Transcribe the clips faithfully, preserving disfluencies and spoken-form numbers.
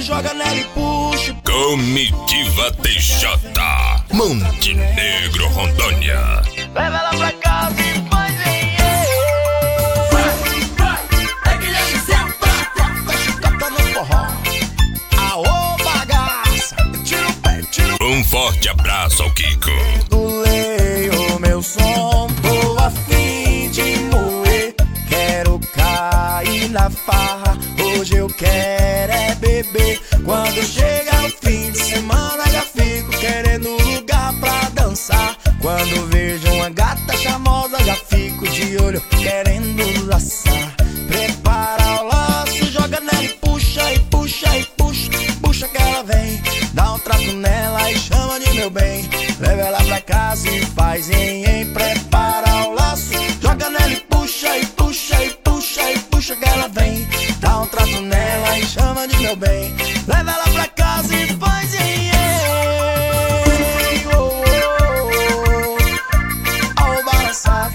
joga nela e puxa. Comitiva T J, Montenegro, Rondônia. Leva ela pra casa e faz em Vai, vai, é Guilherme Silva. Tá chicota no forró. Aô, bagaça. Tira o pé, tira o pé. Um forte abraço ao Kiko. Modulei o meu som, tô a fim de moer. Quero cair na farra, hoje eu quero é beber. Quando chega o fim de semana já fico querendo lugar pra dançar. Quando vejo uma gata charmosa já fico de olho querendo laçar. Prepara o laço, joga nela e puxa, e puxa, e puxa. Puxa que ela vem, dá um trato nela e chama de meu bem. Leva ela pra casa e faz em, em. Prepara o laço, joga nela e puxa, e puxa, e puxa, e puxa que ela vem. Dá um trato nela e chama de meu bem. Leva ela pra casa e faz em, em. Oh, oh, oh, oh, balançado.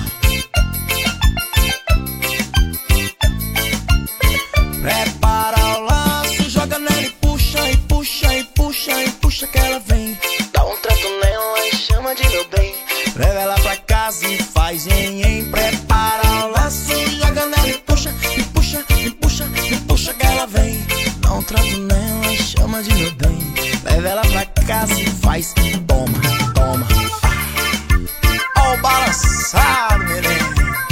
Prepara o laço, joga nela e puxa, e puxa, e puxa, e puxa que ela vem. Dá um trato nela e chama de meu bem. Leva ela pra casa e faz em, em. Prepara o laço, joga nela e puxa, e puxa, e puxa, e puxa que ela vem. Dá um trato nela e chama de meu bem. Leva ela pra casa e faz, toma, toma. Ó o balançado, menino.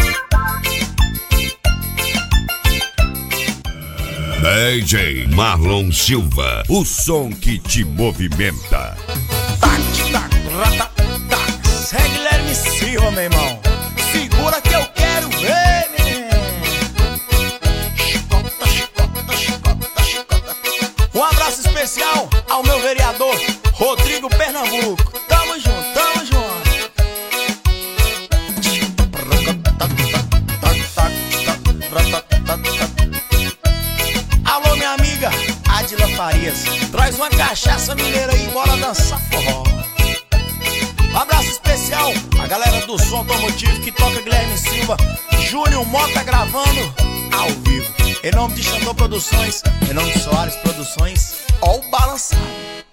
D J Marlon Silva, o som que te movimenta. Tac, tac, rata, tac. Segue Guilherme Silva, meu irmão. Segura que eu quero ver, menino. Chicota, chicota, chicota, chicota. Um abraço especial ao meu vereador Rodrigo Pernambuco. Tamo junto, tamo junto. Alô, minha amiga Adila Farias, traz uma cachaça mineira aí, bora dançar forró. Um abraço especial a galera do som automotivo que toca Guilherme Silva, Júnior Mota gravando ao vivo. Em nome de Xandô Produções, em nome de Soares Produções, ó o balançado.